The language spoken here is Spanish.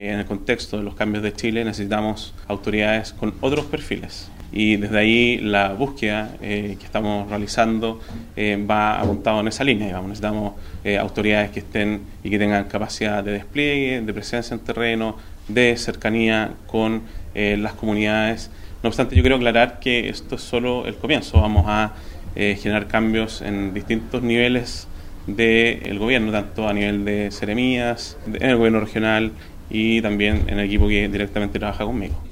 En el contexto de los cambios de Chile necesitamos autoridades con otros perfiles y desde ahí la búsqueda que estamos realizando va apuntado en esa línea. Digamos. Necesitamos autoridades que estén y que tengan capacidad de despliegue, de presencia en terreno, de cercanía con las comunidades. No obstante, yo quiero aclarar que esto es solo el comienzo. Vamos a generar cambios en distintos niveles del gobierno, tanto a nivel de seremías, en el gobierno regional y también en el equipo que directamente trabaja conmigo.